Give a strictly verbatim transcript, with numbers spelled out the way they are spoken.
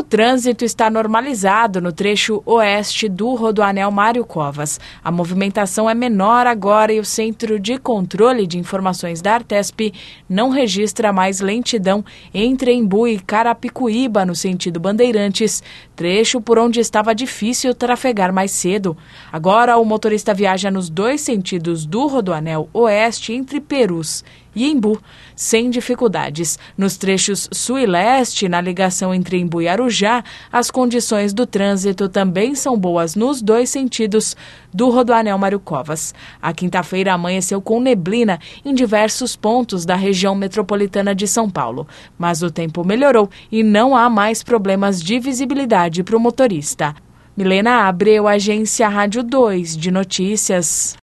trânsito está normalizado no trecho oeste do Rodoanel Mário Covas. A movimentação é menor agora e o Centro de Controle de Informações da Artesp não registra mais lentidão entre Embu e Carapicuíba, no sentido Bandeirantes, trecho por onde estava difícil trafegar mais cedo. Agora, o motorista viaja nos dois sentidos do Rodoanel Oeste entre Perus e Embu, sem dificuldades. Nos trechos sul e leste, na ligação entre Embu e Arujá, as condições do trânsito também são boas nos dois sentidos do Rodoanel Mário Covas. A quinta-feira amanheceu com neblina em diversos pontos da região metropolitana de São Paulo, mas o tempo melhorou e não há mais problemas de visibilidade para o motorista. Milena Abreu, Agência Rádio dois de Notícias.